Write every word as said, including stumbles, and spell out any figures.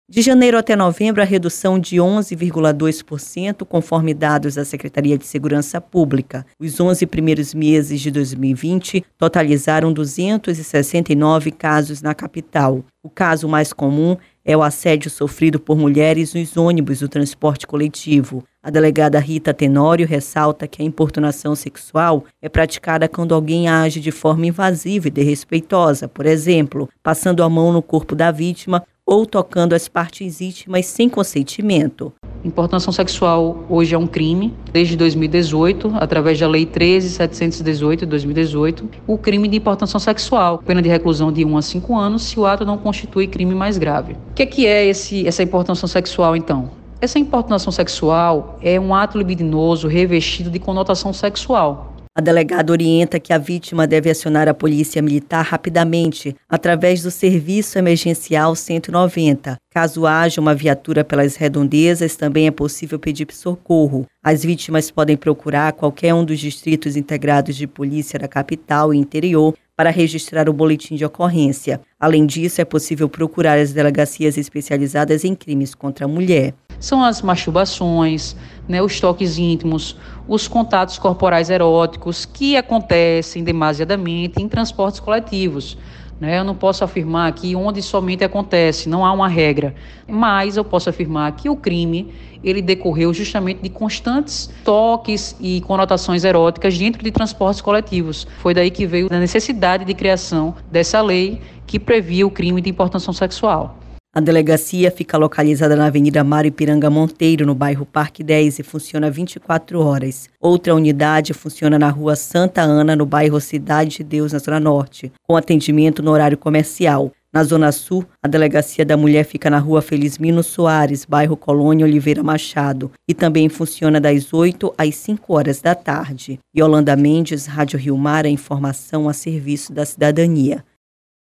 De janeiro até novembro, a redução de onze vírgula dois por cento, conforme dados da Secretaria de Segurança Pública. Os onze primeiros meses de dois mil e vinte totalizaram duzentos e sessenta e nove casos na capital. O caso mais comum é o assédio sofrido por mulheres nos ônibus do transporte coletivo. A delegada Rita Tenório ressalta que a importunação sexual é praticada quando alguém age de forma invasiva e desrespeitosa, por exemplo, passando a mão no corpo da vítima ou tocando as partes íntimas sem consentimento. Importunação sexual hoje é um crime. Desde dois mil e dezoito, através da Lei treze mil setecentos e dezoito de dois mil e dezoito, o crime de importunação sexual, pena de reclusão de um a cinco anos, se o ato não constitui crime mais grave. O que é, que é esse, essa importunação sexual, então? Essa importunação sexual é um ato libidinoso revestido de conotação sexual. A delegada orienta que a vítima deve acionar a polícia militar rapidamente, através do Serviço Emergencial cento e noventa. Caso haja uma viatura pelas redondezas, também é possível pedir socorro. As vítimas podem procurar qualquer um dos distritos integrados de polícia da capital e interior para registrar o boletim de ocorrência. Além disso, é possível procurar as delegacias especializadas em crimes contra a mulher. São as masturbações, né, os toques íntimos, os contatos corporais eróticos que acontecem demasiadamente em transportes coletivos. Né? Eu não posso afirmar aqui onde somente acontece, não há uma regra, mas eu posso afirmar que o crime ele decorreu justamente de constantes toques e conotações eróticas dentro de transportes coletivos. Foi daí que veio a necessidade de criação dessa lei que previa o crime de importunação sexual. A delegacia fica localizada na Avenida Mário Ipiranga Monteiro, no bairro Parque dez, e funciona vinte e quatro horas. Outra unidade funciona na Rua Santa Ana, no bairro Cidade de Deus, na Zona Norte, com atendimento no horário comercial. Na Zona Sul, a Delegacia da Mulher fica na Rua Felizmino Soares, bairro Colônia Oliveira Machado, e também funciona das oito às cinco horas da tarde. Yolanda Mendes, Rádio Rio Mar, a informação a serviço da cidadania.